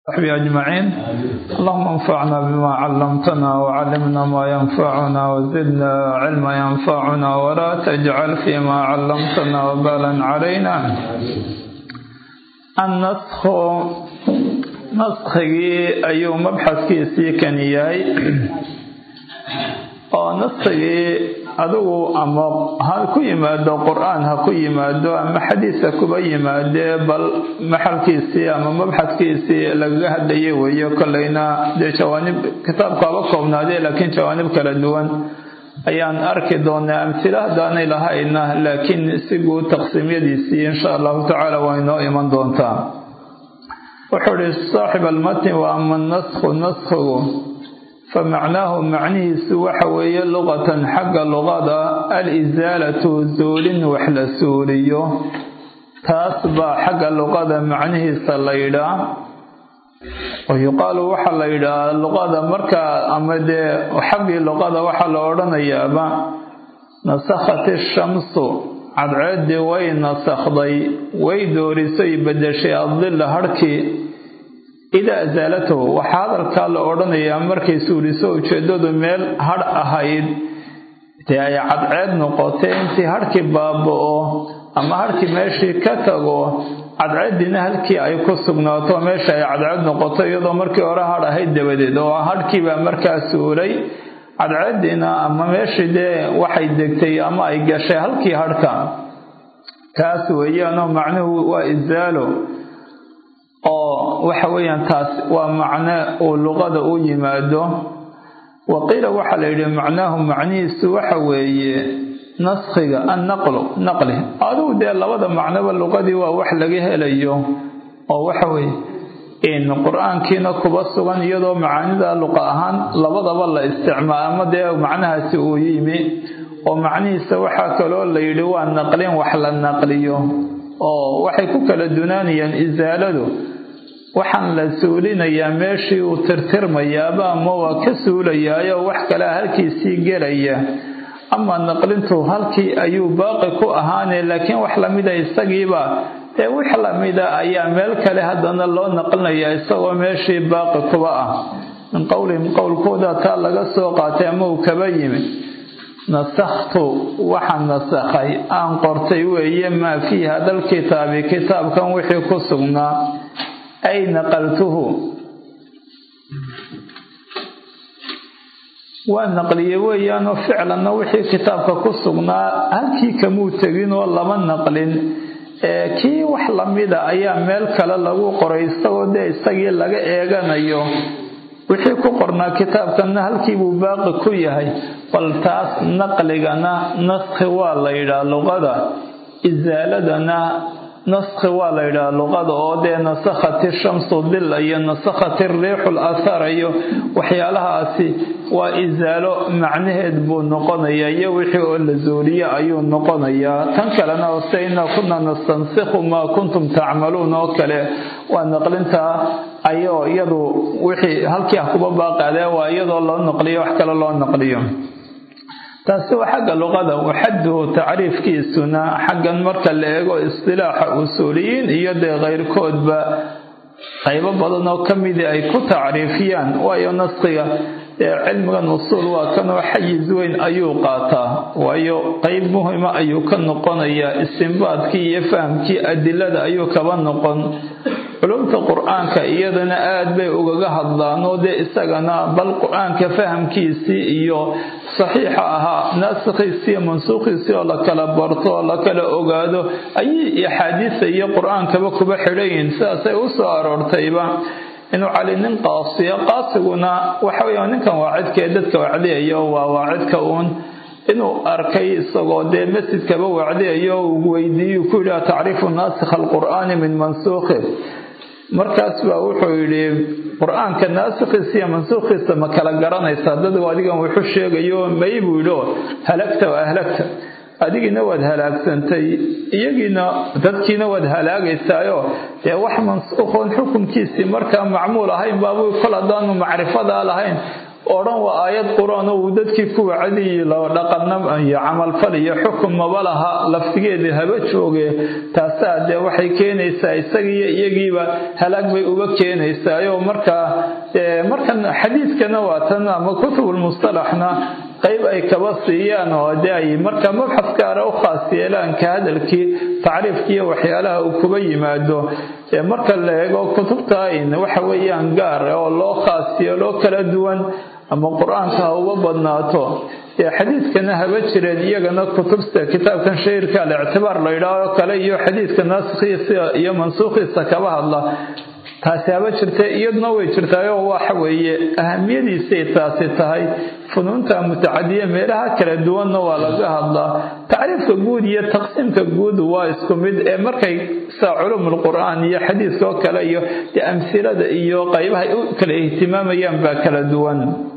وصحبه أجمعين. اللهم انفعنا بما علمتنا وعلمنا ما ينفعنا وزدنا علما ينفعنا ولا تجعل فيما علمتنا وبالا علينا. النسخ نسخي أيو مبحث كيسي كان ياي نسخي adugu ama ha ku yimaado qur'aan ha ku yimaado ama xadiis ku yimaado bal maxalkiisii ama mabxadkiisii laga hadlayay weeyo kaleena de jawaanib kitaabka aba koobnaade laakiin jawaanib kala duwan ayaan arki doonaa amsiladaanay lahayna laakiin si guud taqsiimyadiisii insha Allah ta'ala waa inoo iman doontaa. wuxuu saaxib al-matn wa amma an-naskhu فمعناه معنيه سوحوية لغة حق لغة الإزالة زول وحل سوريو تاسبا حق لغة معنيه سليلا ويقال وحليلا لغة مركا أمد وحق لغة وحل أورنا يابا نسخت الشمس عد وين نسخضي ويدورسي بدشي الظل هركي إذا أزالته وحاضر قال أورنا يا مركي سوريسو جدود ميل هر أهيد تيا عد نقطتين تي هركي بابو أما هركي ماشي كتغو عد هلكي أي كسبناتو ماشي عد نقطة يضو مركي ورا هر أهيد دبدي دو هركي بمركا سوري عدنا أما ماشي ده وحيد دكتي أما أي قشي هلكي هركا كاسوية أنه معنه وإزاله وحويا تاس ومعنى اللغة يماده وقيل وحل معناه معنيس وحوي نسخه النقل نقله هذا ده لبدا معنى اللغة وحلقه ليه او وحوي ان القرآن كينا كبسغان يدو معاني اللغة اهان لبدا والله استعمال ما ده معناها سويمي ومعنيس وحا كلو ليدي والنقلين وحل النقليه waxay ku kala dunaanayaan izaaladu waxaan la suulinayaa meeshii uu tirtirmayaaba ama waa ka suulayaa wax kale halkiisii galaya ama naqlintu halkii ayuu baaqi ku ahaanay laakiin wax la mid ah isagiiba wax la mid ah ayaa meel kale hadana loo naqlinayaa isagoo meeshii baaqi kuba ah min qowlkooda taa laga soo qaatay ama uu kaba yimi نسخت وحن نسخي أن قرتي وهي ما في هذا الكتاب كتاب كان وحي كسغنا أي نقلته والنقلية وهي أنه فعلا وحي كتاب كسغنا هل كي كموتغين والله من نقلين كي وحلميدا أيام ملك للغو قريستا ودي استغيل لغا إيغانيو wixii ku qornaa kitaabkana halkii buu baaqi ku yahay bal taas naqligana naskhi waa la yiraahdaa luqada izaaladana naskhi waa la yiraahdaa luqada oo de nasakhati shamsu dhil iyo nasakhati riixul athar iyo waxyaalahaasi waa izaalo macnaheed buu noqonayaa iyo wixii oo la zooriyo ayuu noqonayaa tan kalena sayna kunna nastansikhu ma kuntum ta'maluun oo kale waa naqlinta ayo iyadu wixii halkii kuba baaqaday waa iyadoo loo naqliyo wax kale loo naqliyo taasi waa xagga luqada waxadu taariifkiisuna xaggan marka la eego istilaaxa usuuliyiin iyo qeyrkoodba qaybo badan oo kamid ay ku taariifiyaan waayo nasqiga cilmigan usuul waa kan xayiz weyn ayuu qaataa waayo qayb muhiim ah ayuu ka noqonayaa istinbaadkii iyo fahamkii adilada ayuu kaba noqon علومة القرآن كأيضنا آد بي أغاها الضانود إستغنا بل القرآن كفهم كيسي إيو صحيحها ناسخيسي منسوخيسي ولا كلا برطو ولا كلا أغادو أي حديث إيو قرآن كبكو بحرين ساسي أسوار ارتيبا إنو علينا قاصينا وحويا كان واعد كيدتك وعدي إيو وواعد كون inuu arkay isagoo de masjidka ba wacdiyo weydiyo ku ila taariif nasikh alquran min mansukh markaas baa wuxuu yiri quraanka nasikhiisa iyo mansukhiisa ma kala garanaysa dad wadigan wuxuu sheegayo maybuulo halagta wa ahlakta adigina wad halaagsantay iyagina dadkiina wad halaagaysaayo ee wax mansukhoon xukunkiisa marka macmuul ahayn baabu kala daan macrifada lahayn odhan waa aayad qur-aan oo uu dadkii ku wacdiyey la dhaqanna iyo camalfal iyo xukum maba laha laftigeedii haba jooge taasaa dee waxay keenaysaa isagiiyo iyagiiba halaag bay uga keenaysaayo markan xadiidkana waa tan ama kutubulmustalaxna qayb ay kaba siiyaan oo dee ay marka mabxas gaara u khaas yeelaan ka hadalkii tacriifkiiyo waxyaalaha uu kuba yimaado marka la eego kutubta waxa weeyaan gaar oo loo khaas yeelo kala duwan ama qur-aanka ha uga badnaato xadiidkana haba jireen iyagana kutubta kitaabkan shahiirka al-ictibaar la yidhaaho kale iyo xadiidka naasikhiisa iyo mansuukhiisa kaba hadla taasi haba jirta iyaduna way jirtaayo waxa weeye ahamiyadiisay taasi tahay funuunta mutacadiya meelaha kala duwanna waa laga hadlaa tacriifka guud iyo taqsiimka guud waa isku mid ee markay saa culumul qur'aan iyo xadiiska oo kale iyo amsilada iyo qaybaha u kala ihtimaamayaan baa kala duwan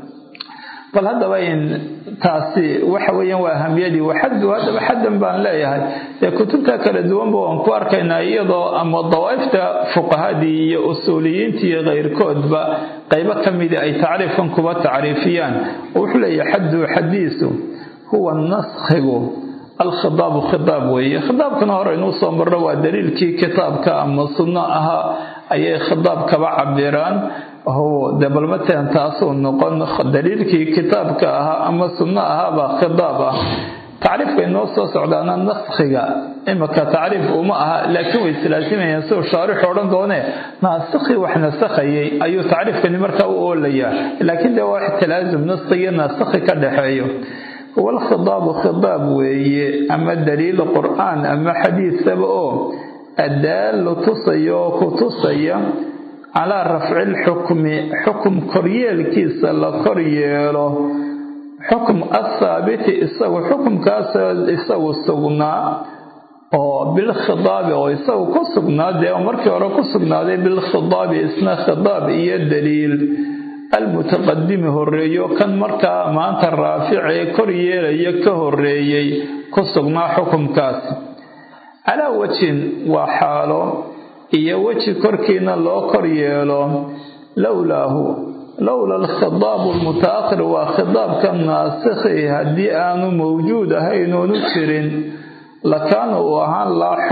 bal haddaba taasi waxa weeyaan waa ahamiyadii waxadu haddaba xaddan baan leeyahay kutubta kala duwanba waan ku arkaynaa iyadoo ama dawaa'ifta fuqahadii iyo usuuliyiintii iyo keyrkoodba qaybo ka mida ay tacriifkan kuba tacriifiyaan wuxuu leeyahay xaddu xadiisu huwa naskhigu alkhidaabu khidaab weeye khidaabkana hore inuu soo marro waa daliilkii kitaabka ama sunno ahaa ayay khidaab kaba cabiraan de bal matalan taasuu noqon daliilkii kitaabka ahaa ama sunno ahaabaa khidaab ah tacriifka inoo soo socdaana naskhiga imaka tacriif uma aha laakiin way islaazimayaan siduu shaarixu odhan doone naasikhi wax nasakhayay ayuu tacriifkani markaa u oolayaa laakiin dee waa ixtilaazum naskhi iyo naasikhi ka dhexeeyo walkhidaabu khidaab weeye ama daliil qur'aan ama xadiisaba oo adaallu tusaya oo ku tusaya calaa rafci lxukmi xukum koryeelkiisa la kor yeelo xukum athaabiti isagu xukumkaas isagu sugnaa oo bilkhidaabi oo isagu ku sugnaa dee markii hore ku sugnaaday bilkhidaabi isna khidaab iyo daliil almutaqadimi horeeyo kan markaa maanta raaficee kor yeelaya ka horeeyey ku sugnaa xukumkaas calaa wajhin waa xaalo iyo weji korkiina loo kor yeelo lowla alkhidaabu almutaakhir waa khidaabka naasikhi haddii aanu mawjuud ahayn oonu jirin lakaana uu ahaan lahaa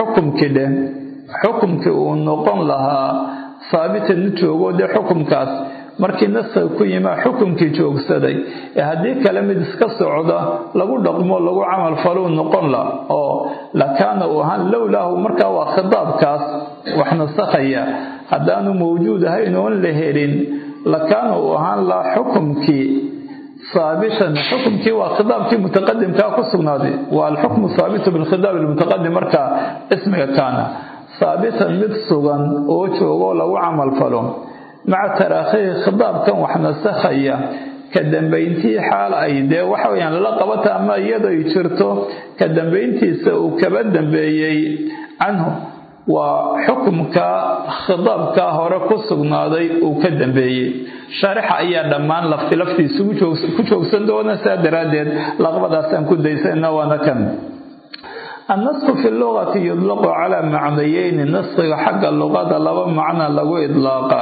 xukumkii uu noqon lahaa haabitan u joogo dee xukumkaas markii naskhiga ku yimaa xukumkii joogsaday haddii kale mid iska socda lagu dhaqmo lagu camal faluu noqon la oo lakaana uu ahaan lowlaahu markaa waa khidaabkaas wax nasakhaya haddaanu mawjuud ahayn oon la helin lakaana uu ahaan lahaa xukumkii haabitan xukumkii waa khidaabkii mutaqadimkaa ku sugnaaday waa alxukmu haabitu bilkhidaab almutaqadim markaa ismiga kaana haabitan mid sugan oo joogo lagu camal falo maca taraakhihi khidaabkan wax nasakhaya ka dambayntii xaal ay dee waxa weyaan lala qabata ama iyadoo ay jirto ka dambayntiisa uu kaba dambeeyey canhu waa xukumka khidaabka hore ku sugnaaday uu ka dambeeyey shaarixa ayaa dhammaan laftiisu ku joogsan doona saa daraaddeed laqabadaasaan ku daysana waana kan annasku fi lugati yudlaqu calaa macnayeyni naskiga xagga luqada laba macna lagu idlaaqa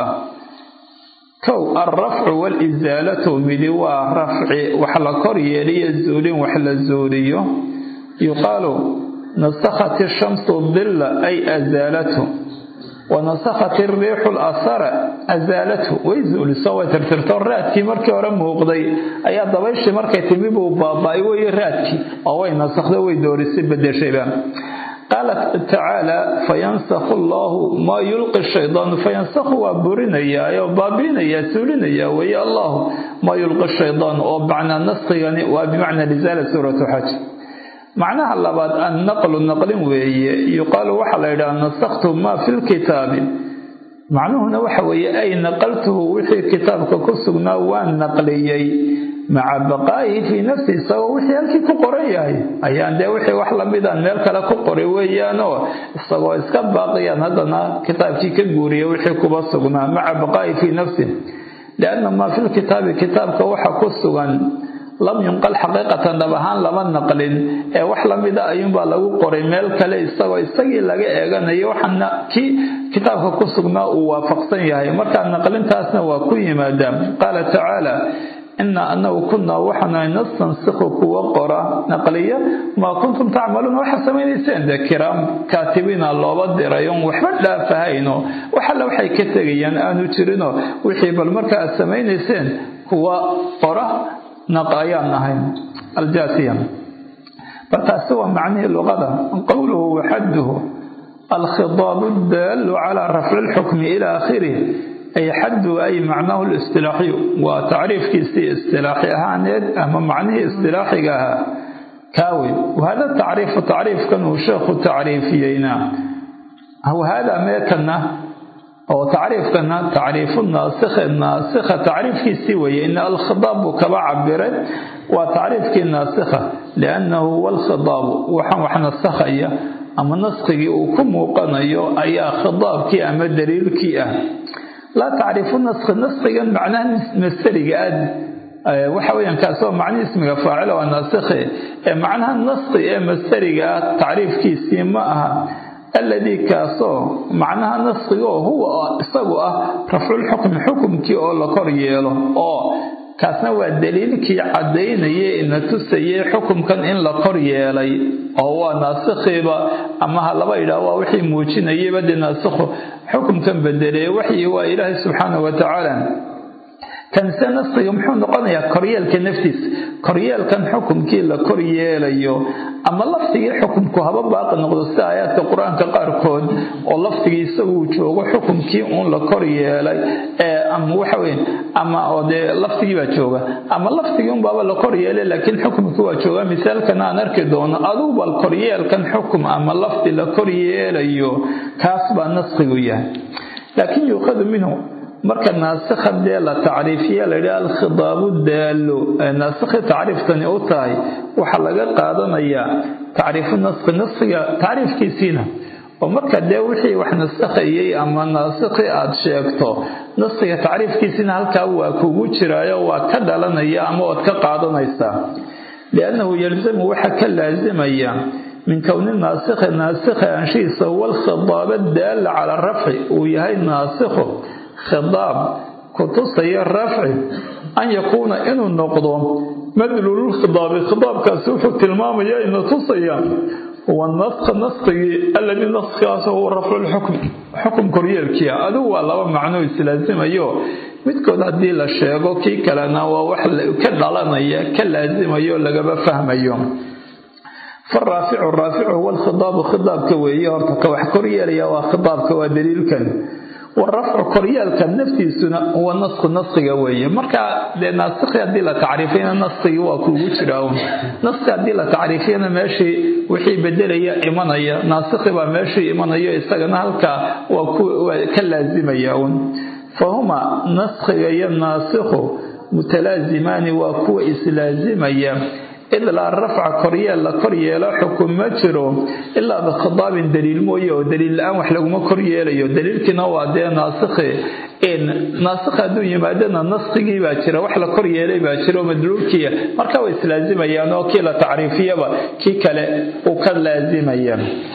kow alrafcu walisaalatu midi waa rafci wax la kor yeeliyo zuulin wax la zuuliyo yuqaalu nasakhat ishamsu dilla ay azaalatu wanasakhat iriixu lasara azaalatu way zuuliso way tirtirto raadkii markii hore muuqday ayaa dabayshii markay timi buu baaba-ay wey raadkii oo way nasakhda way doorisay bedeshayba qaala tacaala fayansakhu allahu maa yulqi shaydaanu fayansakhu waa burinayaa oo baabiinayaa suulinayaa weeye allahu maa yulqi shaydaan oo macnaa naskigani waa bimacna lizaala suuratu xaj macnaha labaad annaqlu naqlin weeye yuqaalu waxaa la yidhaha nasakhtu maa fi lkitaabi macnuhuna waxa weeye ay naqaltuhu wixii kitaabka ku sugnaa waan naqliyey maca baqaa'ihi fii nafsi isagoo wixii halkii ku qoran yahay ayaan dee wixii wax lamidaan meel kale ku qoray weeyaanoo isagoo iska baaqiyaan haddana kitaabkii ka guuriya wixii kuba sugnaa maca baqaa'ihi fii nafsi lianna maa fi lkitaabi kitaabka waxa ku sugan lam yunqal xaqiiqatan dhab ahaan lama naqlin ee wax lamida ayuunbaa lagu qoray meel kale isagoo isagii laga eeganayo waxaana kii kitaabka ku sugnaa uu waafaqsan yahay markaa naqlintaasna waa ku yimaadaa qaala tacaala إنا أنه كنا وحنا نستنسخ وقرا نقلية ما كنتم تعملون وحسمين إنسان ذا كرام كاتبين الله بدر يوم وحبت لا فهينه وحل وحي كتغيان أنو ترينه وحيب المركة السمين إنسان هو قرا نقايا نهين الجاسيا فتسوى معنى اللغة قوله وحده الخضاب الدال على رفع الحكم إلى آخره أي حد أي معناه الاصطلاحي وتعريف كيسي اصطلاحي هاند أما معناه اصطلاحي كاوي وهذا تعريف كانوا شيخ تعريفيين أو هذا ما كان أو تعريف كان تعريف الناسخ تعريف كيسي وإن الخضاب كما عبرت وتعريف كالناسخة لأنه هو الخضاب وحنا السخية أما نسخي وكم وقنيو أي خضاب كي أما دليل كي لا تعرف النسخ معناه مسترق وحويا كاسو معنى اسمه فاعل والناسخ معناها النسخ مسترق تعريف كيسي معها الذي كاسو معناها النسخ هو سوى رفع الحكم كي أولا كورييلو kaasna waa daliilkii cadeynayay in tusayay xukunkan in la kor yeelay oo waa nasikhiba ama laba ilaa waa wixii muujinayay bad nasikhu xukunkan bedelay wixii waa Ilaahay subhanahu wa ta'ala kan sanasiga muxuu noqonayaa koryeelka naftiis koryeelkan xukunkii la kor yeelayo ama laftigii xukunku haba baaqi noqdo si aayadka quraanka qaarkood oo laftigiisa uu joogo xukunkii uun la kor yeelay ama waxa weyn ama oo de laftigii baa jooga ama laftigii uun baba la kor yeelay laakiin xukunkii waa jooga misalkan aan arki doono aduu bal koryeelkan xukum ama lafti la kor yeelayo kaas baa naskigu yahay laakiin yuqadu minhu marka naasikha de la taariifiya la yiraahdo al-khidab ad-dal naasikha taariiftani oo tahay waxa laga qaadanayaa taariif naskiga taariifkiisina oo marka de wixii wax nasakhayay ama naasikhi aad sheegto naskiga taariifkiisina halka waa kugu jiraayo waa ka dhalanaya ama waad ka qaadanaysaa لأنه يلزم وحكى لازميا من كون الناسخ أنشيسه والخضاب الدال على الرفع ويهي الناسخ خضاب كتصي الرفع أن يكون إنه النقض مدلول الخضاب كسوف التلمام إنه تصي والنسخ الذي نسخه هو رفع حكم كوريال كيا أدو الله معناه لازم أيوه midkood hadii la sheego kii kalena waa wax ka dhalanaya ka laasimayo laga fahmayo faraafi'u huwa al-khidab ka weeye horta ka wax koryeelaya waa khidabka waa daliilkan waraf'u koryaalka naftiisuna waa naskiga weeye marka de naskhi hadii la taariifina naskiga waa kugu jiraa naskhi hadii la taariifina meeshii wixii bedelaya imanaya naskhi baa meeshii imanaya isagana halka waa ka laazimaya فهما نسخ والناسخ متلازمان وكو إسلازميا إلا لا رفع كريا لا حكم مجره إلا بخضاب دليل مويه ودليل الآن وحلق ما كريا ليه دليل كنوع دي ناسخ إن ناسخ دو يمادنا نسخ باكرة وحلق كريا ليه باكرة ومدلول كيا مركو إسلازميا نوكي لا تعريفيا كي كلا وكال لازميا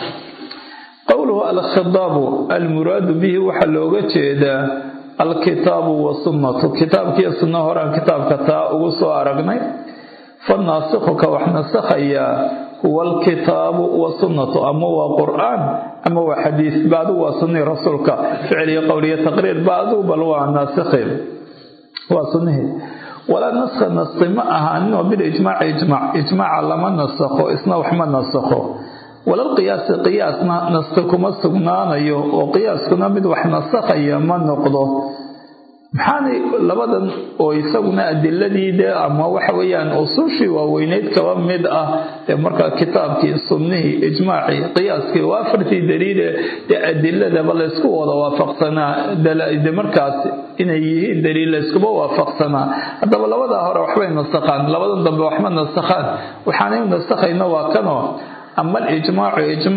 قوله الخضاب المراد به وحلوغة جيدا الكتاب والسنة كتاب كي السنة هران كتاب كتا وصو أرقني فالناسخ كوحنا سخيا هو الكتاب والسنة أما هو قرآن أما هو حديث بعد وسنة رسولك فعلي قولي تقرير بعد بل هو الناسخ وسنه ولا نسخ معها أنه بالإجماع إجماع لما نسخه إسنا وحما نسخه ولا القياس قياسنا نسخكم السجنانيو وقياسكنا مد وحنا سخيا ما نقضه maxaani labadan oo isaguna adiladii ama waxa weeyaan usuushi waaweyned ka mid ah marka kitaabkii sunnihi ijmaaci qiyaaski waa farti daliil ee adilada bal isku wada waafaqsanaa dalaa'id markaas inay yihiin daliil isku waafaqsanaa hadaba labada hore waxbay nasakhaan labadan dambe waxma nasakhaan waxaanay nasakhayna waa kano أما الإجماع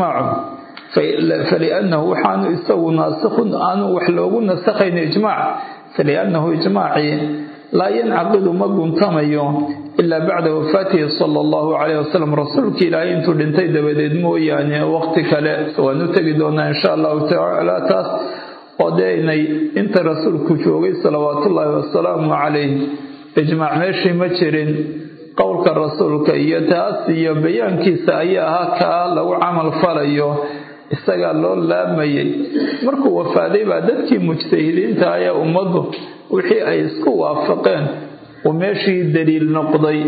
فلأنه حان يسوي ناسخ أنه وحلوه نسخين إجماع فلأنه إجماعي لا ينعقد مقنطمي إلا بعد وفاته صلى الله عليه وسلم رسولك لا ينتو لنتيد بدمو يعني وقتك لا سوى نتجدون إن شاء الله تعالى وديني انت رسولك شوغي صلوات الله والسلام عليه ijmaac meeshii ma jirin qowlka rasuulka iyo taas iyo bayaankiisa ayaa ahaa kaa lagu camal falayo isagaa loo laamayay markuu wafaaday baa dadkii mujtahidiinta ayaa ummaddu wixii ay isku waafaqeen oo meeshii daliil noqday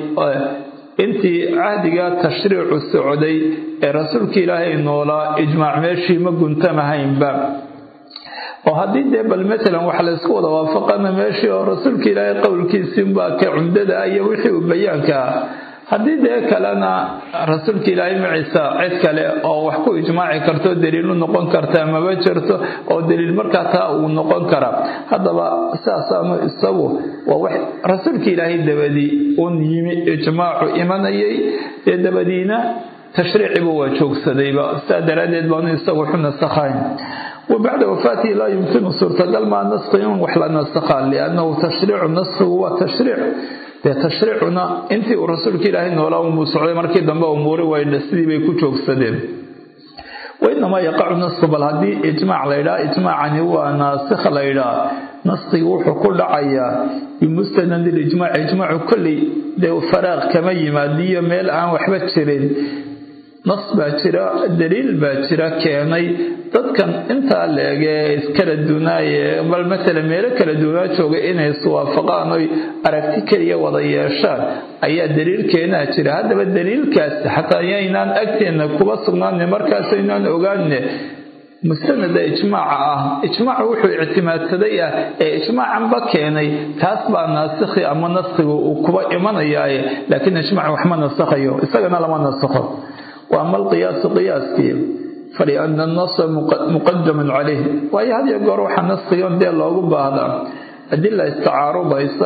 intii cahdigaa tashriicu socday ee rasuulka ilaahay noolaa ijmaac meeshii ma guntamahaynba oo haddii dee bal maalan wax la isku wada waafaqana meeshii oo rasuulka ilaahay qowlkiisiinbaa ka cumdada iyo wixii uu bayaanka ah haddii dee kalena rasuulka ilaahay maciisa cid kale oo wax ku ijmaaci karto daliilu noqon kartaa maba jirto oo daliil markaa taa uu noqon karaa haddaba saasaanu isagu waa wax rasuulka ilaahay dabadii uun yimi ijmaacu imanayay dee dabadiina tashriicibu waa joogsadayba saa daraaddeed baanu isagu waxu nasakhayn وبعد وفاته لا يمكن suurtagal maa naskhi in wax la nasakhaa liannahu tashriicu naskhigu waa tashriic dee tashriicuna intii uu rasuulka ilaahay noolaa umuu socday markii dambe umuuri wayna sidii bay ku joogsadeen wainamaa yaqacu nasku bal haddii ijmaac la yidhaha ijmaacani waa naasikh la yidhaha naskhigu wuxuu ku dhacayaa bimustanad ilijmaac ijmaacu kolley dee faraaq kama yimaadiyo meel aan waxba jirin nas baa jira daliil baa jira keenay dadkan intaa leegee iskala dunaaye bal maalan meelo kala dunaa jooga inay iswaafaqaan oy aragti keliya wada yeeshaan ayaa daliil keenaa jira haddaba daliilkaas xataa yaynaan agteenna kuba sugnaanne markaasaynaan ogaanne mustanada ijmaaca ah ijmaacu wuxuu ictimaadsaday ah ee ijmaacanba keenay taas baa naasikhi ama naskhigu uu kuba imanayaaye laakiin ijmaac waxma nasakhayo isagana lama nasakho وأما القياس قياسكي فلأن النص مقدم عليه وهي هذه الجروح النص يوم دي الله هذا أدلة استعارض إيسا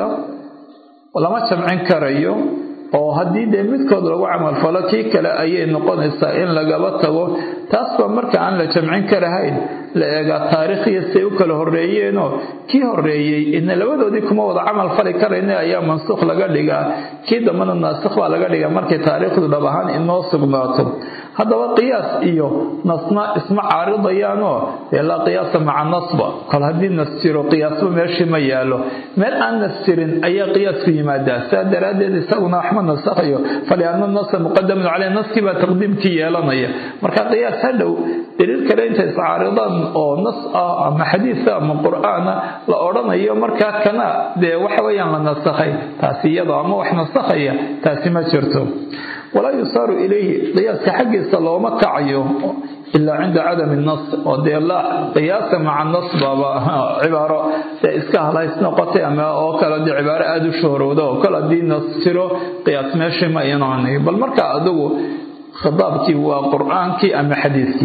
ولما سمعين كريو oo hadii de midkood lagu camal falo kii kale ayay noqonaysaa in lagaba tago taas ba marka aan la jamcin karahayn la eega taariikhiya si u kala horeeyeen oo kii horeeyay in labadoodii kuma wada camal fali kareen ayaa mansukh laga dhigaa kii damana nasikh waa laga dhigaa markii taariikhdu dhab ahaan inoo sugnaato haddaba qiyaas iyo nasna isma caaridayaano la qiyaasa maca nasba kal hadii nasjiro qiyaasba meeshii ma yaalo meel aan nasjirin ayaa qiyaasku yimaadaa saa daraadeed isaguna axmed nasakhayo falianna nasa muqadamun caleyh naskii baa taqdiimkii yeelanaya marka qiyaas hadhow daliil kale intay iscaaridaan oo nas ah ama xadiisa ama qur'aana la odhanayo markaa kana dee waxa weeyaan la nasakhay taasi iyadoo ama wax nasakhaya taasi ma jirto ولا يصار إليه قياس حق الصلوة كعيو إلا عند عدم النص ودي الله قياس مع النص بابا عبارة إسكاه لا يسنقطي أما أوكلا دي عبارة أدو شهر وده أوكلا دي نصيره قياس ماشي ما ينعني بل مركا أدو خضابك وقرآنك أما حديثك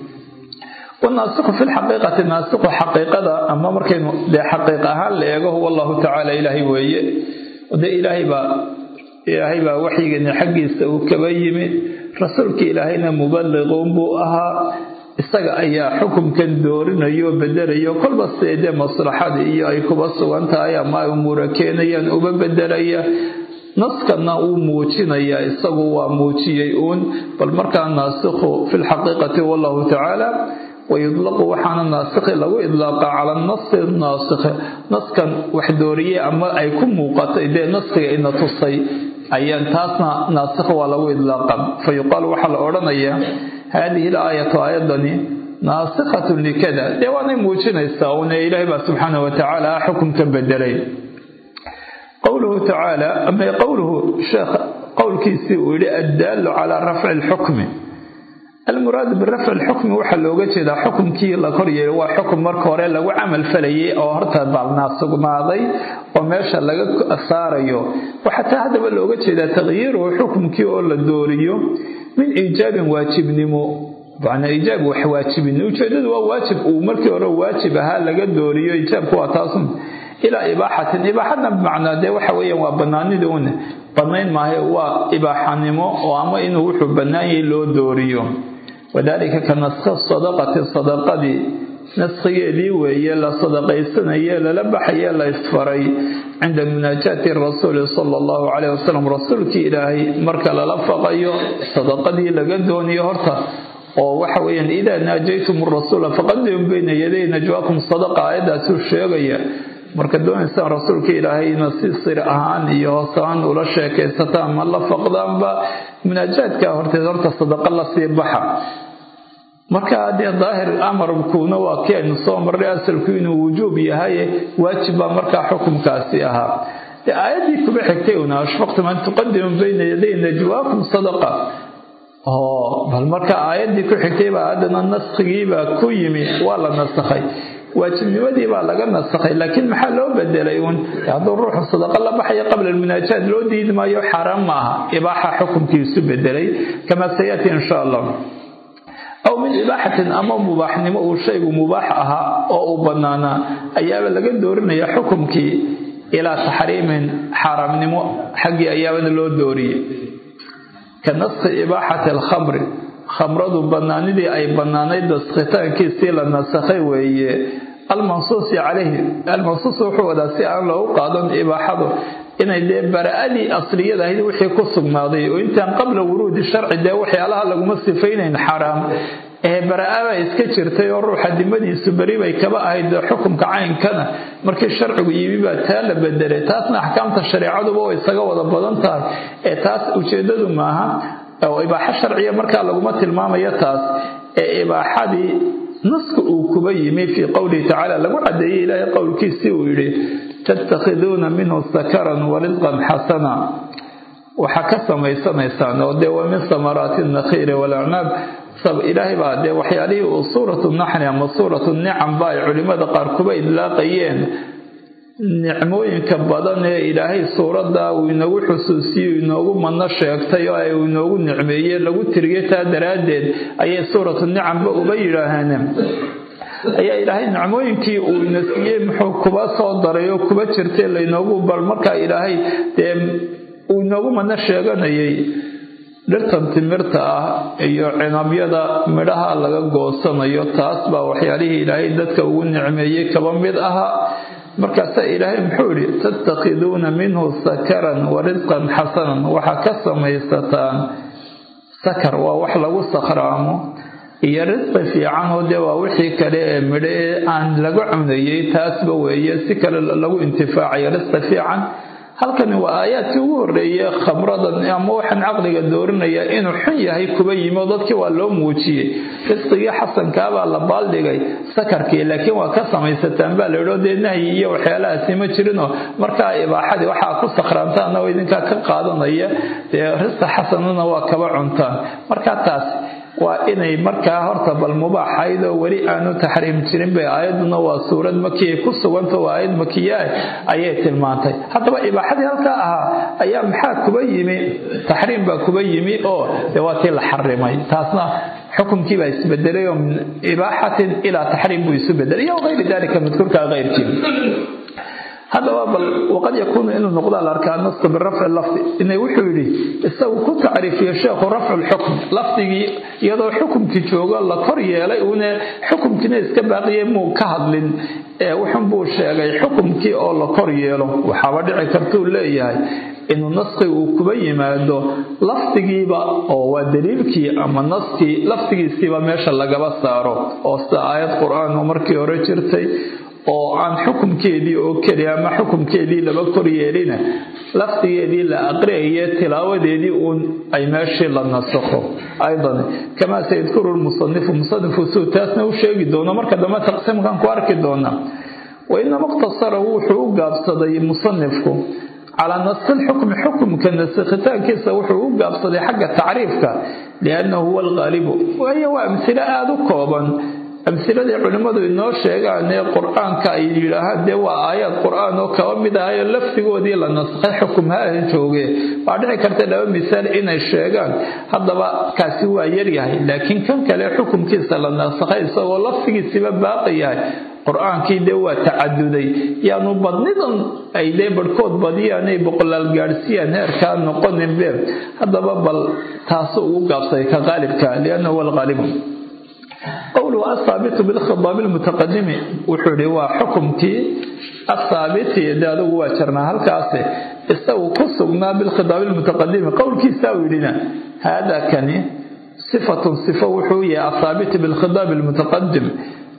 والناسخ في الحقيقة الناسخ حقيقة أما مركا دي حقيقة هل هو الله تعالى إلهي ويه ودي إلهي ilaahay baa waxyigeena xaggiisa uu kaba yimid rasuulka ilaahayna muballiqoon buu ahaa isaga ayaa xukunkan doorinayo bedelayo kolba sidee maslaxada iyo ay kuba sugan tahay ama umuura keenayaan uba bedelaya naskana uu muujinaya isagu waa muujiyay bal markaa naasikhu fil xaqiiqati wallahu ta'ala ويطلق وحنا ناسخ لو إطلاق على النص الناسخ نسكن وحدورية أما أيكم موقت إذا نسخ إن تصي أيان تاسنا ناسخ ولو إطلاق فيقال وحل أورانيا هذه الآية أيضا ناسخة لكذا ديواني موجين يستعون إلهي سبحانه وتعالى حكم كبدلين قوله تعالى أما قوله شيخ قول كيسي الدال على رفع الحكم المراد بالرفع الحكم وحل وجهه حكم كي لا كوريه waa حكم marka hore lagu amal falay oo horta baalna sugnaaday oo meesha laga saarayo waxa hadaba looga jeeda tagyiir oo xukumkii oo la dooriyo min ijaab waajibnimo bana ijaab wax waajibnimo ujeedadu waa waajib oo markii hore waajib aha laga dooriyo ijaabku waa taasun ila ibaaxatan macna de waxa weeyaan waa banaanidoon banayn maahay waa ibaaxanimo oo ama inuu wuxuu banaayay loo dooriyo وذلك كنسخ الصدقة الصدقة نسخي لي وهي لا صدقيسنا هي لا لبحي لا إسفري عند مناجاة الرسول صلى الله عليه وسلم رسولك إلهي مركل لفقي صدقة لقدوني هرتا وحويا إذا ناجيتم الرسول فقدم بين يدي نجواكم صدقة إذا سوشيغيا marka doonaysan rasuulka ilaahayna si sir ahaan iyo hoosaan ula sheekaysataan ma la faqdaanba munaajaadka horta sadaqa la sii baxa marka dee daahir amarkuna waa keen soo maray asalku inuu wujuub yahay waajib baa markaa xukunkaasi ahaa aayadii kuba xigtay una ashfaqtum an tuqaddimu bayna yaday najwaakum sadaqa bal marka aayadii ku xigtay baa hadana naskhiga baa ku yimi waa la nasakhay waajibnimadii baa laga nasakhay laakiin maxaa loo bedelay hadduu ruuxu sadaqa la baxayo qabla almunaajaat loo diidi maayo xaraam maaha ibaaxa xukunkiisu bedelay kama sayati insha allah أو من إباحة أما مباح نمو شيء مباح أها أو بنانا أيام لقد دورنا يا حكمك إلى تحريم حرام نمو حق أيام لو دوري كنص إباحة الخمر خمرة بناني دي أي بناني دسختان كيسيلا نسخي وهي المنصوص عليه المنصوص هو ذا سيان له قادم إباحته inay dee baraa'adii asliyada ahayd wixii ku sugnaaday oo intaan qabla wuruudi sharci dee waxyaalaha laguma sifaynayn xaraam baraa'ada iska jirtay oo ruuxa dimadiisu bari bay kaba ahayd xukunka caynkana markii sharcigu yimi baa taa la bedelay taasna axkaamta shareecaduba way isaga wada badan tahay taas ujeedadu maaha oo ibaaxa sharciya markaa laguma tilmaamayo taas ibaaxadii nasku uu kuba yimi fii qowlihi tacaala lagu cadeeyey ilaahay qowlkiisii uu yidhi تتخذون منه سكرا ورزقا حسنا وحكى ميسان ودي ومن ثمرات النخيل والأعناب سب إلهي بعد وحياليه صورة النحل أما صورة النعم بايع لماذا قاركبا إلا قيين نعموين كبادان إلهي صورة دا وينوغو حسوسي وينوغو منشيكتاي وينوغو نعمية لغو ترغيتها درادين أي صورة النعم بأبيرهانا ayaa ilaahay nicmooyinkii uu nasiyay muxuu kuba soo daray oo kuba jirtay laynoogu bal markaa ilaahay dee uu inoogu mana sheeganayay dhirtan timirta ah iyo cinabyada midhaha laga goosanayo taas baa waxyaalihii ilaahay dadka ugu nicmeeyey kaba mid ahaa markaasaa ilaahay muxuu yidhi tattakhiduuna minhu sakaran wa risqan xasanan waxaa ka samaysataan sakar waa wax lagu sakhraamo iyo risqi fiican oo dee waa wixii kale ee midho ee aan laga cunayey taasba weeye si kale lagu intifaacayo risqi fiican halkani waa aayaadkii ugu horreeyey khamradan ama waxaan caqliga doorinaya inuu xun yahay kuba yimi dadkii waa loo muujiyey risqigii xasankaabaa la baaldhigay sakarkii laakiin waa ka samaysataan baa layidhoo dee nahyi iyo waxyaalahaasi ma jirinoo markaa ibaaxadii waxaa ku sakhraantaana oo idinkaa ka qaadanaya dee risqi xasanana waa kaba cuntaan markaa taas waa inay markaa horta bal mubaaxayd oo weli aanu taxriim jirin bay aayaduna waa suurad makiya ku suganta waa aayad makiya ayay tilmaantay haddaba ibaaxadii halkaa ahaa ayaa maxaa kuba yimi taxriim baa kuba yimi oo dee waa tii la xarimay taasna xukunkii baa isbedelay oo min ibaaxatin ilaa taxriim buu isu bedelay iyo gayri dalika madkuurkaa gayrkii هذا وقد يكون إنه نقضى الأركان نص بالرفع اللفظي إنه وحولي السو كنت تعرف يا شيخ رفع الحكم لفظي يضع حكم تجوغ الله قرية لأنه حكم كنيس كباقي مو كهضل وحنبو الشيء حكم كي الله قرية له وحاول عكرتو ليه إنه نسخي وكبي ما عنده لفظي بقى أو دليلكي أما نسخي لفظي سيبا ماشى الله جبا صاروا أو آيات قرآن ومركي ورجرتي oo aan xukunkeedii oo kaliya ama xukunkeedii laba kor yeelina laftigeedii la aqriyo tilaawadeedii oo ay meeshii la nasakho aydan kama sayidkuru musannif suutaasna u sheegi doono marka dama taqsiimkan ku arki doona وإن مقتصر وحو قابصدي مصنفكم على نص الحكم حكم كنسختان كيسا وحو قابصدي حق تعريفك لأنه هو الغالب وهي أمثلة هذا كوبا أمثلة العلماء إنه شيء أن القرآن كأيلها دوا آيات القرآن وكوامد آية لفتي ودي لنسخ حكم هذا الجوجي بعدها كرت له مثال إن الشيء هذا كسوى يريه لكن كان كله حكم كيسا لنسخ سوى لفتي سبب باقي قرآن كي دوا تعددي يعني بدنيدا أي ليبر كود بدي يعني بقول الجارسيا نهر كان نقدم به هذا ببل تاسو وقابسي كغالب كان لأنه هو الغالب قوله الثابت بالخطاب المتقدم وحولي وحكمتي الثابت يدالو واشرنا هالكاسي استوى قصنا بالخطاب المتقدم قول كي ساوي لنا هذا كان صفة وحوية الثابت بالخطاب المتقدم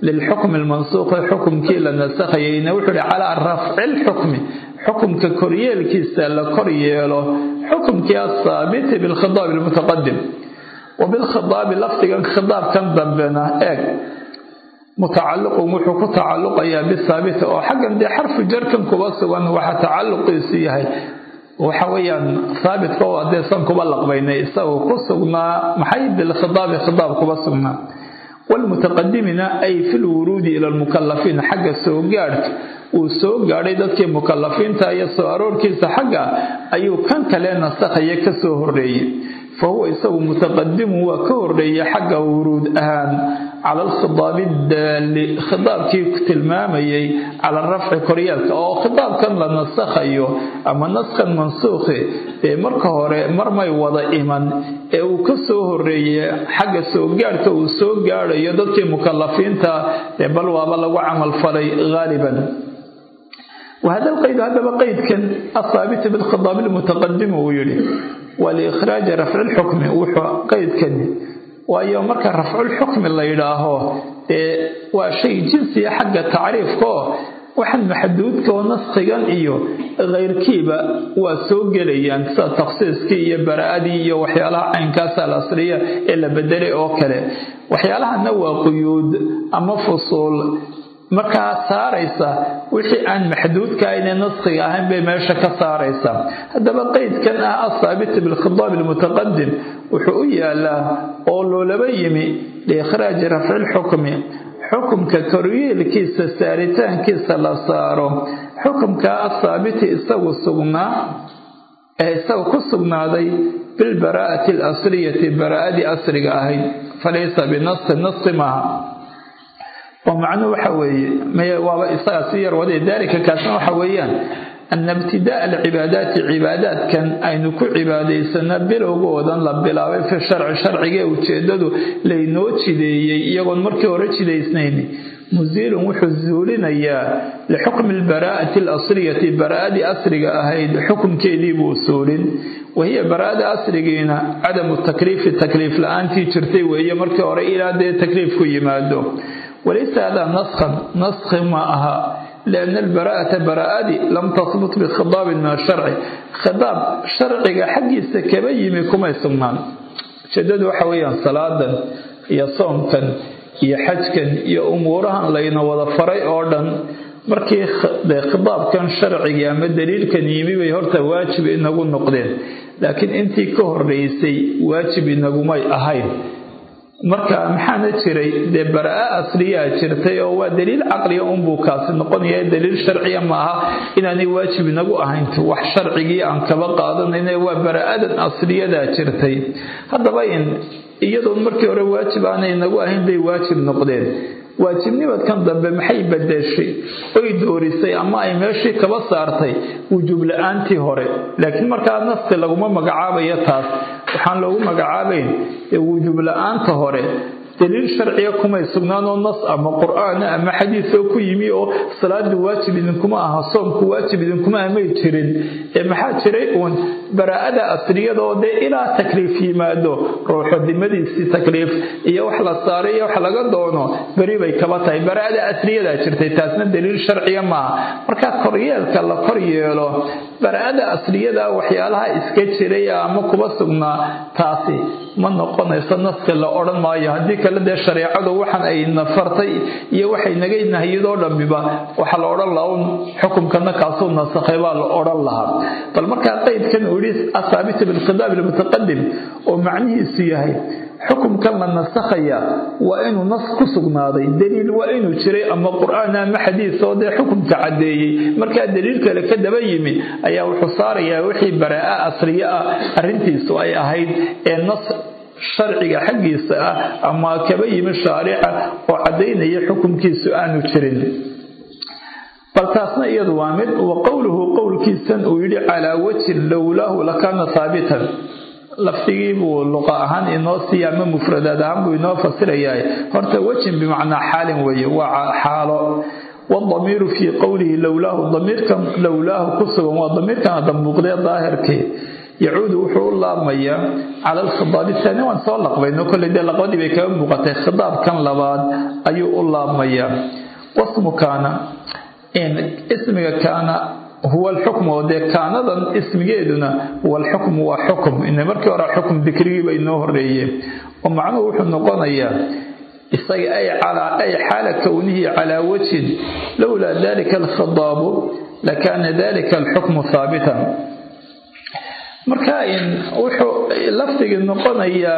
للحكم المنسوخ حكم كيلا نسخيين وحول على رفع الحكم حكم ككوريال كيسا لكورياله حكم كي الثابت بالخطاب المتقدم وبالخطاب لفظ خطاب كان ضمبنا متعلق ومحو تعلق يا بالثابت او حقا دي حرف جر كان كوبسغان waxa tacalluqiisi yahay waxa weeyaan ثابت oo adeesan kuba laqbaynay isagoo ku sugnaa maxay bil khitaab kuba sugnaa wal mutaqaddimina ay fil wurudi ila al mukallafin xagga soo gaarka uu soo gaaray dadkii mukallafiinta iyo soo aroorkiisa xagga ayuu kan kale nasakhay ka soo horeeyay فهو يسوي متقدم وكوري حق ورود أهان على الخطاب الدال خطاب كيف تلمامي على الرفع كوريالك أو خطاب كان لنسخ أيوه أما نسخ المنسوخ مركه مرمي وضع إيمان وكسوه الرئي حق سوقارك وسوقار يدك مكلفين بل وابل وعمل فري غالبا وهذا القيد هذا بقيد كان الثابت بالخطاب المتقدم ويلي ولإخراج رفع الحكم وقيد كان وأيوم مركز رفع الحكم اللي يراهو وشيء جنسي حق تعريف كو وحن محدود كو نسخيا إيو غير كيبا وسوق ليان تخصيص كي براءدي وحيالها عين كاسة الأصلية إلا بدلي أوكله وحيالها نوى قيود أما فصول marka saaraysa wixii aan maxduudka inay nasxiga ahayn bay meesha ka saaraysa hadaba qaydkan asaabit bil khitaab al mutaqaddim wuxuu yaala oo loolaba yimi li ikhraj raf' al hukmi hukumka koryeelkiisa saaritaankiisa la saaro hukumka asaabit isagu ku sugnaaday bil baraa'ati al asriyati baraa'adi asriga ahayd falaysa bi nass ma ومعنى وحوي ما يصير وذي ذلك كان وحويان أن ابتداء العبادات عبادات كان أين كل عبادة سنبله وجودا لبلا في الشرع الشرعي وتشدده لينوتش دي يقول مركي ورتش دي اثنين مزيل وحزولنا إياه لحكم البراءة الأصلية براءة أسرقة أهيد حكم كيدي بوصول وهي براءة أسرقين عدم التكليف الآن في ترتي وهي مركي ورئي إلى دي تكليف كي مادو وليس هذا نسخ معها لأن براءة لم تثبت بخطاب من الشرع خطاب شرعي حقي سكبي مكما يسمى شددوا حويا صلاة يا صومكا يا حجكا يا أمورها لين وظفري أوردن markii khitaabkan sharciga ama daliilkan yimi way horta waajib inagu noqdeen laakiin intii ka horeysay waajib inagumay ahayn marka maxaana jiray de baraa asliya jirtay oo waa daliil aqli oo buu kaas noqonaya daliil sharci ma aha inaanay waajib inagu ahayn wax sharcigi aan kaba qaadanayna waa baraa'ada asliyada jirtay hadaba iyadoo markii hore waajib aanay inagu ahayn bay waajib noqdeen waajibnimad kan dambe maxay badashay oo doorisay ama ay meeshii kaba saartay wujub la'aantii hore laakiin marka nafsi lagu magacaabayo taas waxaan loogu magacaabayn wujub la'aanta hore daliil sharciya kuma sugnaan oo nas ama quraan ama xadiis oo ku yimi oo salaadu waajib idinkuma aha soomku waajib idinkuma ma jirin maxaa jiray uun baraa'ada asliyada oo ila takliif yimaado ruuxu dimadiisi takliif iyo wax la saaray wax laga doono bari bay kaba tahay baraa'ada asliyada jirtay taasna daliil sharciya ma marka koryeelka la koryeelo baraa'ada asliyada waxyaalaha iska jiray ama kuba sugnaa taasi ma noqonayso naska la oran maayo hadii kala de shariicadu waxan ay nafartay iyo waxay naga nahyidoo dhambiba waxa la oran lahaa xukunkan kaasoo nasakhay baa la oran lahaa bal marka qaydkan uris asaabit bil khidab al mutaqaddim oo macnihiisu yahay xukunkan la nasakhaya waa inuu nas ku sugnaaday daliil waa inuu jiray ama quraan ama xadiis oo de xukunka cadeeyay marka daliil kale ka daba yimi ayaa wuxuu saarayaa wixii baraa asriya arintiisu ay ahayd ee nas sharciga xaqiisa ama kaba yimi shaarica oo cadeynaya xukunkiisu aanu jirin baltaasna iyadu waa mid oo qowlkiisan uu yiri ala wajhi lawlahu lakana thabitan laftigiibu luqa ahaan inoo siyaama mufradaad ahaan buu inoo fasirayaa horta wajhin bimacna xaalin weeye waa xaalo والضمير في قوله لولاه ضمير كم لولاه كسر وضمير كان ضمقده ظاهر كي yacuudu wuxuu u laabmayaa cala alkhidaab athani waan soo laqbayno kolley dee laqbadii bay kaga muuqatay khidaabkan labaad ayuu u laabmayaa wasmu kaana ismiga kaana huwa alxukm oo dee kaanadan ismigeeduna huwa alxukmu waa xukum ina markii hore xukum dikrigii bay noo horeeyeen oo macnuhu wuxuu noqonayaa isaga ay xaala kownihi calaa wajhin lowlaa dalika alkhidaabu lakaana dalika alxukmu haabitan marka wuxuu lafdigii noqonayaa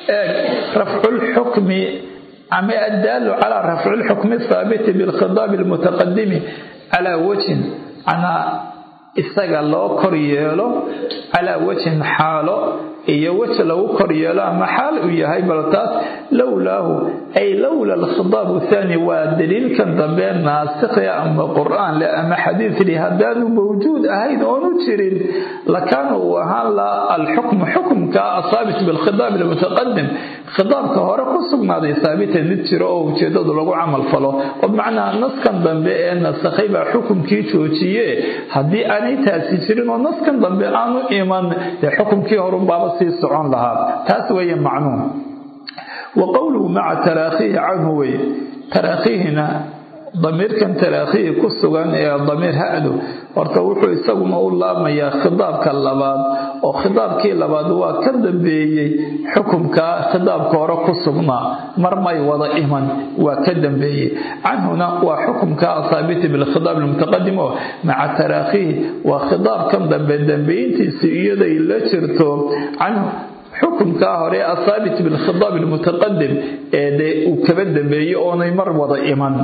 rafcu lxukmi ama addaalu calaa rafci lxukmi thaabiti bilkhidaabi almutaqadimi calaa wajhin anaa isaga loo kor yeelo calaa wajhin xaalo iyo weji lagu kor yeelo ama xaal uu yahay bal taas lowlaahu ay lowla alkhidaab athani waa daliilkan dambe naasikhi ama qur'aan le ama xadiid li haddaanu mawjuud ahayn oonu jirin lakaana uu ahaan laa alxukmu xukumka asaabit bilkhidaab almutaqadim khidaabka hore ku sugnaaday saabita mid jiro oo ujeedadu lagu camal falo oo macnaa naskan dambe ee nasakhay baa xukumkii joojiye haddii aanay taasi jirin oo naskan dambe aanu iman dee xukumkii horunbaaba sii socon lahaa taas weeye macnuun wa qowluhu maca taraakhihi canhu weye taraakhiihina damiirkan taraakhihi ku sugan ee damiir ha'du horta wuxuu isaguna u laabmayaa khidaabka labaad oo khidaabkii labaad waa ka dambeeyey xukumka khidaabka hore ku sugnaa mar may wada iman waa ka dambeeyey canhuna waa xukumka asaabiti bilkhidaab almutaqadim oo maca taraakhihi waa khidaabkan dambe dambeyntiisi iyaday la jirto canhu xukumkaa hore asaabit bilkhidaab almutaqadim ee dee uu kaba dambeeyey oonay mar wada iman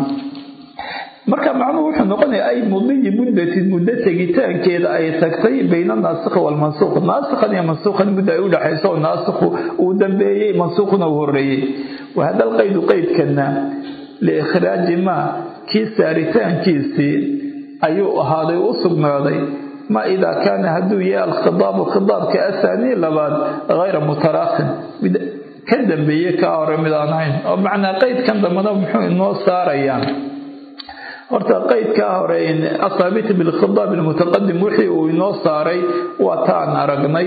marka macnuhu wuxuu noqonayaa ay mudiyi muddatin muddo tegitaankeeda ay tagtay bayna naasikhi walmansuuq naasikhan iyo mansuukhan muddo ay u dhaxayso oo naasikhu uu dambeeyey mansuukhuna uu horeeyey wahada alqaydu qaydkana liikhraaji maa kii saaritaankiisii ayuu ahaaday u sugnaaday ma idaa kaana hadduu yahay alkhidaabu khidaabka athani labaad hayra mutaraakhin mid ka dambeeye kaa hore mid aan ahayn oo macnaa qaydkan dambana muxuu inoo saarayaan horta qaydkaa hore asaabit bilkhidaab almutaqadim wixii uu inoo saaray waa taan aragnay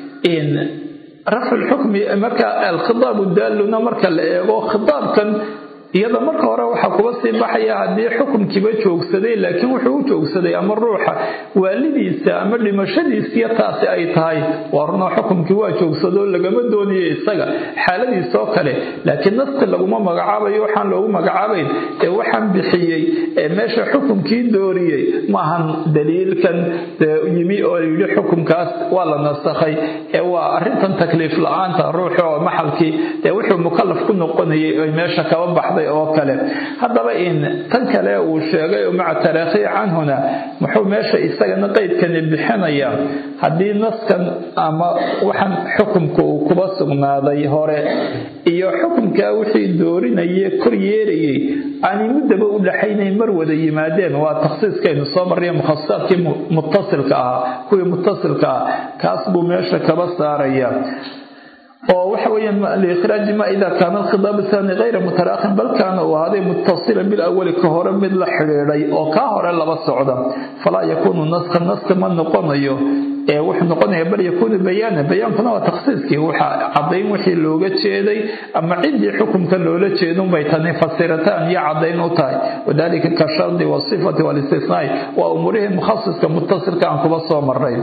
rafcu lxukmi marka alkhidaab daaluna marka la eego khidaabkan iyada marka hore waxaa kuba sii baxaya haddii xukunkiiba joogsaday laakiin wuxuu u joogsaday ama ruuxa waalidiisa ama dhimashadiisiya taasi ay tahay waa runoo xukunkii waa joogsadoo lagama doonayo isaga xaaladiisoo kale laakiin naski laguma magacaabayo waxaan loogu magacaabayn ee waxaan bixiyey ee meesha xukunkii dooriyey maahan daliilkan yimi oo yidhi xukunkaas waa la nasakhay ee waa arrintan takliif la-aanta ruuxi oo maxalkii ee wuxuu mukallaf ku noqonayay ay meesha kaba baxday oo kale haddaba tan kale uu sheegay oo maca taraakhi canhuna muxuu meesha isagana qaydkani bixinaya haddii naskan ama waxaan xukumka uu kuba sugnaaday hore iyo xukumkaa wixii doorinayay kor yeerayay aanay muddaba u dhaxaynayn mar wada yimaadeen waa takhsiiskaynu soo marray mukhasisaadkii muttasilka ahaa kuwii muttasilka ah kaas buu meesha kaba saaraya oo waxa weeyaan liikhraaji ma idaa kaana alkhidaab athani hayra mutaraakhin bal kaana uu ahaaday muttasilan bilawali ka hore mid la xidhiidhay oo kaa hore laba socda falaa yakuunu naska ma noqonayo ee wuxuu noqonayaa bal yakuunu bayaana bayaankuna waa takhsiiskii waxa caddayn wixii looga jeeday ama ciddii xukumka loola jeedunbay tani fasirataan iyo caddayn u tahay wadalika ka shardi wasifati walistisnaai waa umuurihii mukhasiska muttasilka aan kuba soo maray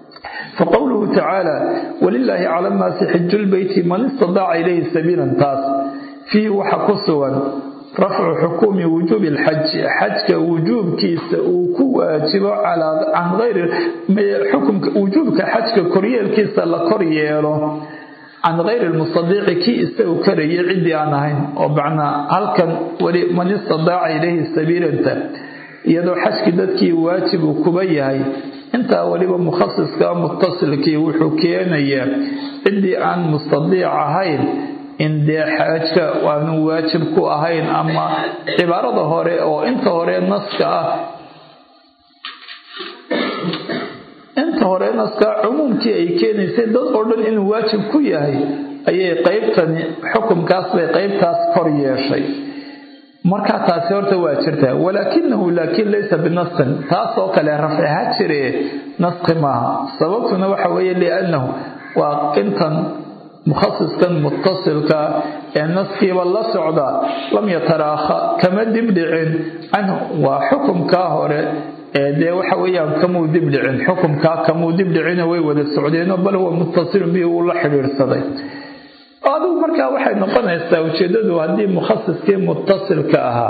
فقوله تعالى ولله على الناس حج البيت من استطاع إليه سبيلا تاس فيه وحكسوا رفع حكم وجوب الحج حج وجوب كيس وكواجب على عن غير حكم وجوبك حج كوريال كيس لا كوريالو عن غير المستطيع كي استو كري عندي انا هين وبعنا هل كان من استطاع إليه سبيلا iyadoo xajki dadkii waajib uu kuba yahay intaa waliba mukhasiska muttasilkii wuxuu keenayaa cidii aan mustadiic ahayn in dee xajka waanu waajib ku ahayn ama cibaarada hore oo inta hore naska ah inta hore naska cumuumkii ay keenaysay dad oo dhan inuu waajib ku yahay ayay qaybtani xukunkaas bay qaybtaas kor yeeshay markaa taasi horta waa jirtaa walaakinahu laakiin laysa binasqin taasoo kale rafciha jire nasqi maaha sababtuna waxa weeye liannahu waa intan mukhasiskan muttasilka ee naskiiba la socda lam yataraakha kama dibdhicin canhu waa xukumkaa hore dee waxa weeyaan kamuu dibdhicin xukumkaa kamuu dibdhicina way wada socdeenoo bal huwa muttasilun bihi uu la xidhiidhsaday adigu markaa waxay noqonaysaa ujeedadu haddii mukhasiskii muttasilka ahaa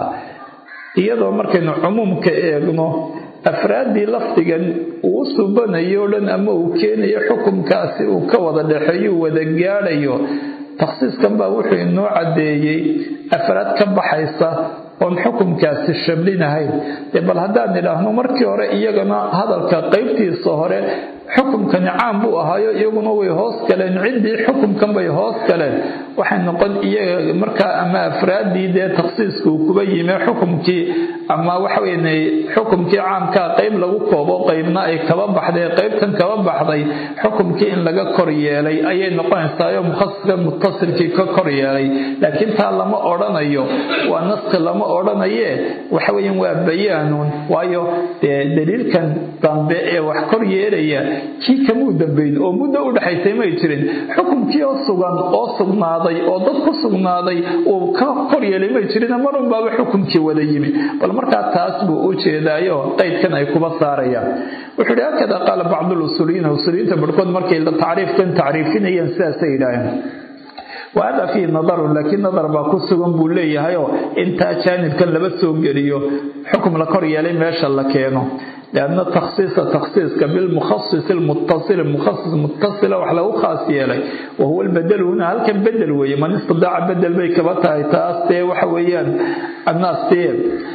iyadoo markaynu cumuumka eegno afraaddii lafdigan uu subanayo o dhan ama uu keenayo xukumkaasi uu ka wada dhexeeyo uu wada gaadhayo takhsiiskan baa wuxuu inoo caddeeyey afraad ka baxaysa oon xukumkaasi shamlinahayn bal haddaan idhaahno markii hore iyagana hadalka qaybtiisa hore xukumkani caam buu ahaayo iyaguna way hoos galeen ciddii xukumkan bay hoos galeen waxay noqon iyaga markaa ama afraaddii dee takhsiiska uu kuba yime xukumkii ama waxaweye xukumkii caamkaa qayb lagu koobo qaybna ay kaba baxday qaybtan kaba baxday xukumkii in laga kor yeelay ayay noqonaysaayo mukhasiska muttasilkii ka kor yeelay laakiin taa lama odhanayo waa naski lama odhanaye waxaweyan waa bayaanuun waayo dee daliilkan dambe ee wax kor yeelaya kii kamuu dambayn oo muddo u dhaxaysay may jirin xukumkii oo sugan oo sugnaaday oo dad ku sugnaaday uu ka kor yeelay may jirin marun baaba xukumkii wada yimi bal markaa taas buu u jeedaayo qaydkan ay kuba saarayaan wuxuu yidhi hakada qaala bacdu usuuliyiinta barhkood markay tacriifkan tacriifinayeen sidaasay yidhaaheen وهذا فيه نظر لكن نظر باكسوغن بو ليهايو انتا جانبكن لبا سو غليو حكم لا كور يلي ميشا لا كينو لان تخصيص بالمخصص المتصل المخصص متصل وحلا خاص يلي وهو البدل هنا هل كان بدل وي من استطاع بدل بي كبتاي تاستي waxa weeyaan الناس تي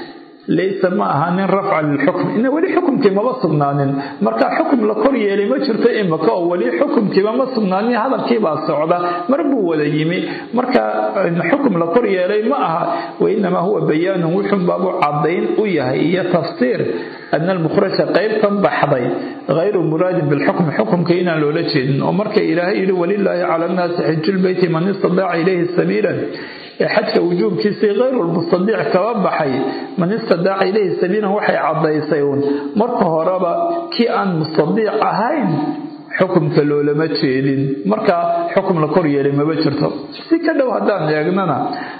ليس معها من رفع الحكم إنه ولي حكم كما بصنانين مركا حكم لكور يلي ما جرت إمكا ولي حكم كما بصنانين هذا كيبا الصعودة مربو ولا يمي مركا حكم لكور يلي معها وإنما هو بيان وحم بابو عضين وياه هي تفسير أن المخرج قيل تنبحضي غير مراد بالحكم حكم كينا لولجين ومركا إلهي ولله على الناس حج البيت من استطاع إليه سبيلا حتى وجوب كيسي غير المستطيع كوابحي من استدعى إليه سبيلا وحي عضيسيون مركه ربا كي أن مستطيع أهين حكم كالولة ما تشيلين مركه حكم لكوريا لما بجرته سيكا هدان يقننا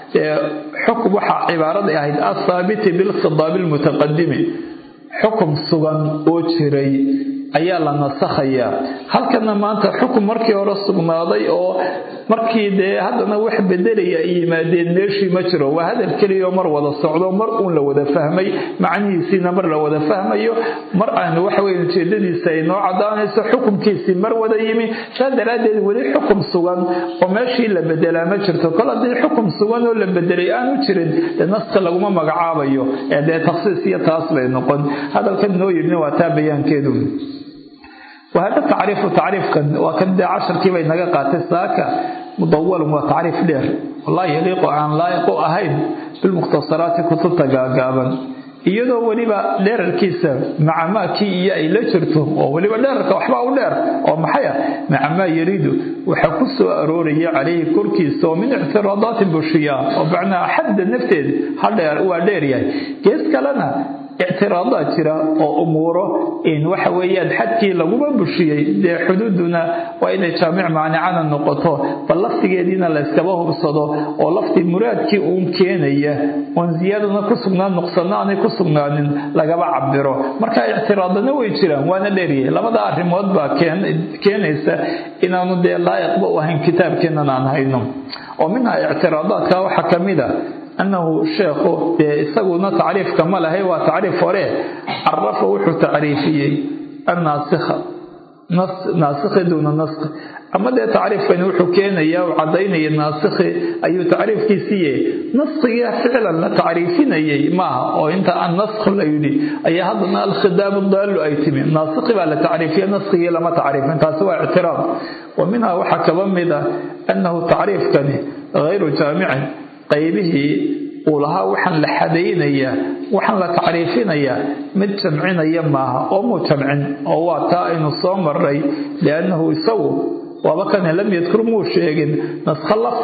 حكم وحا عبارة أهيد الثابت بالخضاب المتقدم حكم سغن أوشري ayaa la nasakhaya halkana maanta xukum markii hore sugnaaday oo markii de hadana wax bedelaya yimaadeen meeshii ma jiro waa hadal kaliya mar wada socdo mar uu la wada fahmay macnihiisina mar la wada fahmayo mar aan wax weyn jeedadiisa ay noo cadaanayso xukumkiisi mar wada yimi shadaradeed wali xukum sugan oo meeshii la bedelaa ma jirto kala dii xukum sugan oo la bedelay aanu jirin naska laguma magacaabayo ee takhsiis iyo taas bay noqon hadalkan noo yidin waa taabayaankeedu وهذا تعريف وكان 10 كيبا نغا قاتay saaka مدول وتعريف دير والله يليق عن لايق أهين بالمختصرات كتبta gaagaaban iyadoo waliba dheerarkiisa macamaakii iyo ay la jirto oo waliba dheerarka waxba u dheer oo maxay macama yariidu waxa ku soo arooraya calayhi korkiisa oo min i'tiraadaat bushiya oo bacna xad nafteed hal dheer waa dheer yahay gees kalena اعتراضات جرا او اموره ان waxa weeyaan xadkii lagu bushiyay de xuduuduna waa inay jaamic maanican noqoto bal laftigeedina la iska hubsado oo lafti muraadkii uu keenaya on ziyadana ku sugnaan nuqsanaanay ku sugnaanin laga cabiro marka i'tiraadana way jiraan waana dheeriyay labada arimood baa keenaysa inaanu de laayiqba u ahayn kitaabkeena aan hayno oo minha i'tiraadaadka waxa kamida أنه الشيخ يسقون تعريف كمال هي وتعريف فريه عرفه وحو تعريفي الناسخة ناسخ دون نسخ أما ده تعريف فإنه وحو كينا يا وعدين الناسخ أي تعريف كيسية نسخ فعلا لا تعريفين أي ما أو أنت النسخ لا يدي أي هذا الخدام الضال أيتم ناسخ ولا تعريفية نسخ لما تعريف أنت سوى اعتراض ومنها وحكى بمده أنه تعريف كان غير جامع qaybihii uu lahaa waxaan la xadeynaya waxaan la tacriifinaya mid jamcinaya maaha oo mu jamcin oo waa taa inuu soo maray lianahu isagu waba kan lam yadkur muu sheegin naskha lafsi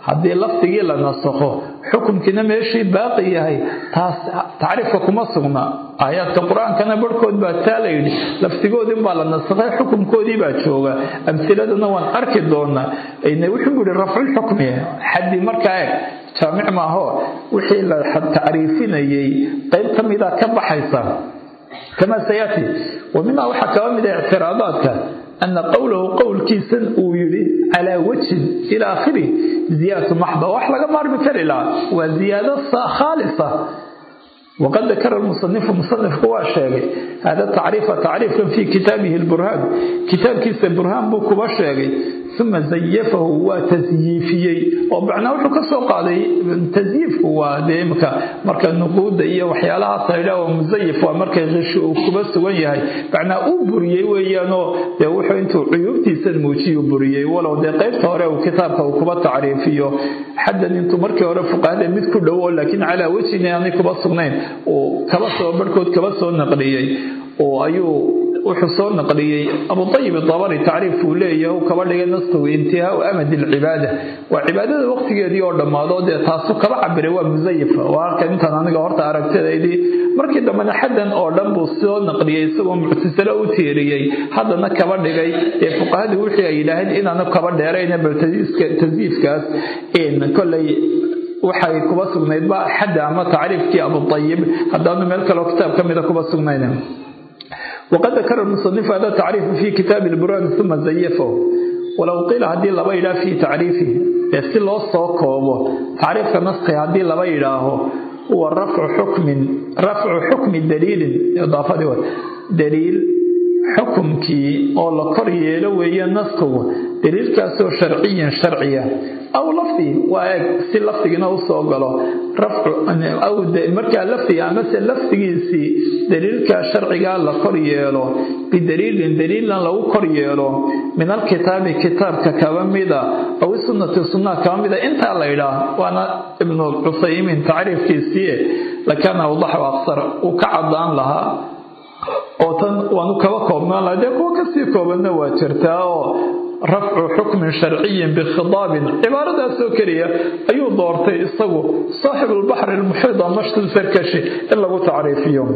haddii lafdigii la nasakho xukumkiina meeshii baaqi yahay taas tacriifka kuma sugna aayaadka qur-aankana barhkood baa taa la yidhi laftigoodii baa la nasakhay xukumkoodii baa jooga amhiladana waan arki doonaa wuxuu yidhi rafculxukmi xaddi markaa eeg jaamic maaho wixii la tacriifinayay qayb ka mida ka baxaysa kama sayati waminaa waxaa kaba mida ictiraadaadka أن قوله قول كيسن ويري على وجه إلى آخره زيادة محضة وأحلى قمار بكرلا وزيادة خالصة وقد ذكر المصنف هو الشيخ هذا تعريف في كتابه البرهان كتاب كيس البرهان بوكو الشيخ ثم زيفه وتزييفيه وبعنا وحكا سوق عليه تزييف هو ديمك مركا النقود إيه وحيالها طيلة ومزيف ومركا غش وكبس وياهي بعنا أوبريه ويانو دي وحو انتو عيوبتي سنموشي أوبريه ولو دي قيب طوري وكتابك وكبا تعريفيه حدا انتو مركا ورفق هذا مثل دول لكن على وجه يعني كبا صغنين وكبسوا بركود كبسوا النقليين وأيو وحصول نقليي أبو طيب الطبري تعريف ليه وكبرلي نصه انتهاء أمد العبادة وعبادة وقت يدي أردم هذا تاسو كبا عبري ومزيفة وهكذا انت أنا قهرت عرقت هذه markii dambe xadan oo dhan buu soo naqliyay isagoo muctasila u tiiriyay hadana kaba dhigay ee fuqahadu wixii ay yiraahdeen inaan kaba dheerayna baltasiiskaas in kulay waxay kuba sugnayd ba xad ama taariifkii Abu Tayyib hadana meel kale kitaab kamida kuba sugnaydeen وقد ذكر المصنف هذا تعريف في كتاب البرهان ثم زيفه ولو قيل هذه لبا إلى في تعريفه يسي الله صوكوه تعريف نسخي هذه لبا إلهه هو رفع حكم دليل إضافة دليل حكمك أو لقرية لو هي نسخه دليل كاسو شرعيا أو لفظي وسي لفظي نو سوغلو رفع أو مركا لفظي مثل لفظي سي دليل كشرعيا لقرية له بدليل لو قرية له من الكتاب كتاب ككوامدا أو السنة كوامدا انت الله إله وأنا ابن العثيمين تعريف كيسية لكان أوضح وأقصر وكعضان لها وأنو كوكوبنا لديك وكسيكوبنا واجرتاو رفع حكم شرعي بخضاب عبارة سكرية أي دورتي الصبو صاحب البحر المحيط مشط السركشي إلا تعريف يوم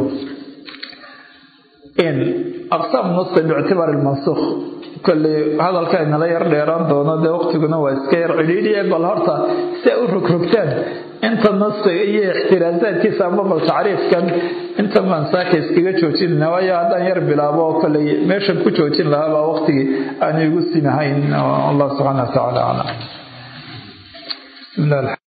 إن أقسام نص باعتبار المنسوخ كل هذا الكائن لا يرديران دونا ده وقتنا واسكير عليلية بالهرطة سأورك ركتان انت النص ايه احترازات كيسا مبال تعريف كان انت من ساكي اسكيغا جوجين نوايا هذا يربي لابا وكل ميشن كو جوجين لها وقتي أن يقول سنهين الله سبحانه وتعالى بسم الله